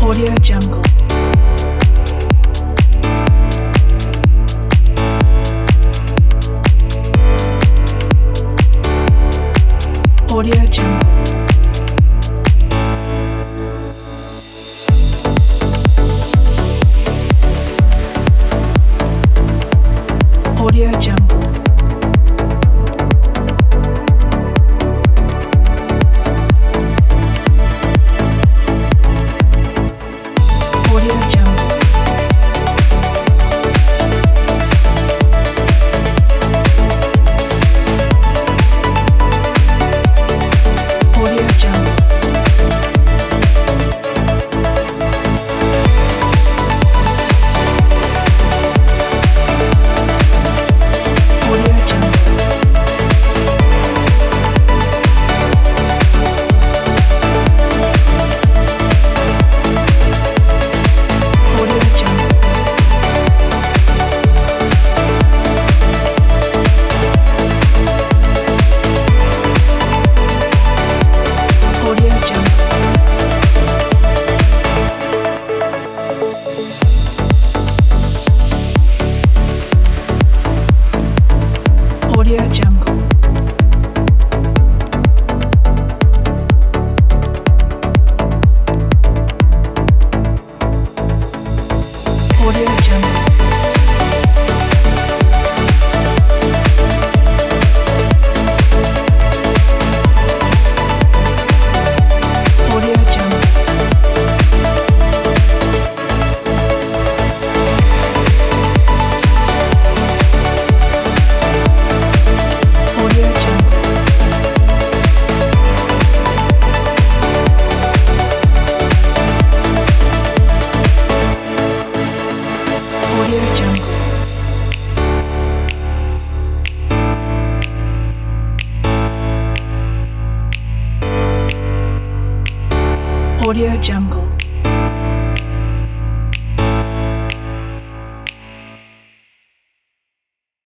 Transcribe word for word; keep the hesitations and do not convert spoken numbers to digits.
Audio Jungle. Audio Jungle. Audio Jungle. Audio Jungle. Audio Jungle. Audio Jungle. Audio Jungle. Audio Jungle. Audio Jungle. Audio Jungle. Audio Jungle. Audio Jungle. Audio Jungle. Audio Jungle.